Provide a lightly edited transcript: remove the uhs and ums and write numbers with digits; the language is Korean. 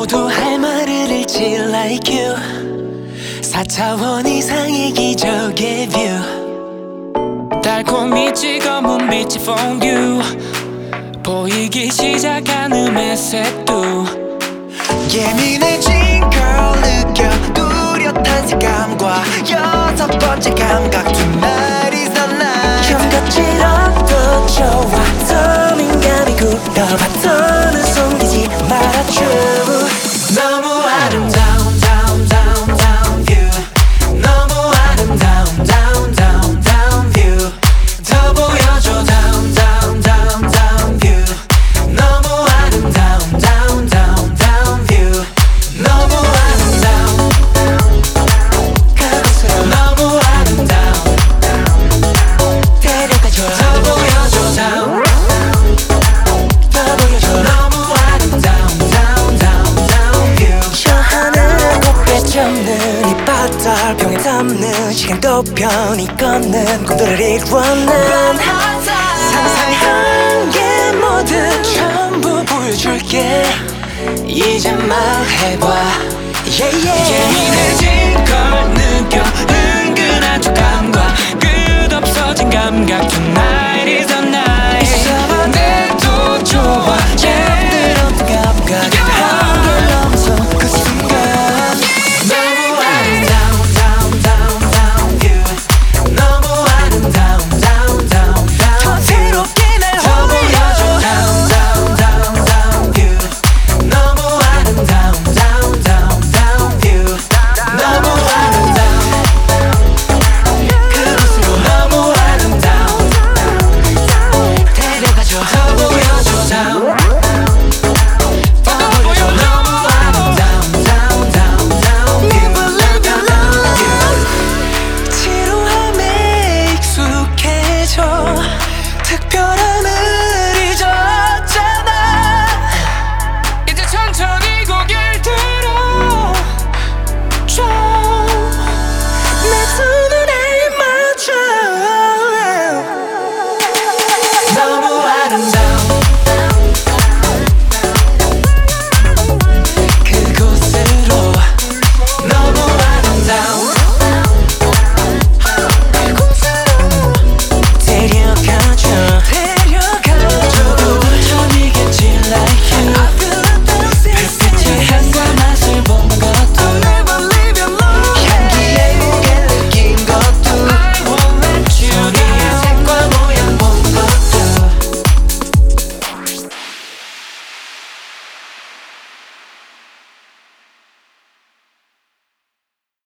모두 할 말을 잃지 like you 4차원 이상의 기적의 뷰 달콤히 찍어문 빛이 퐁듀 보이기 시작한 음의 색도 예민해진 걸 느껴 뚜렷한 색감과 여섯 번째 감각 Tonight is the night 견갑질어도 좋아 더 민감히 굴러봐 더는 숨기지 말아줘 너무 아름다운 down down down view 너무 아름다운 down down down view 더 보여줘 down down down down view 너무 아름다운 down down down view 너무 아름다운 그곳으로 너무 아름다운 데려가줘 더 보여줘 down 더 보여줘 너무 아름다운 down down down view 저 하늘을 곱게 접는 이 바다를 병에 담는 시간도 편히 걷는 꿈들을 이루어낸 상상한 게 뭐든 전부 보여줄게 이제 말해봐 예민해진 걸 느껴 은근한 촉감과 끝없어진 감각 Tonight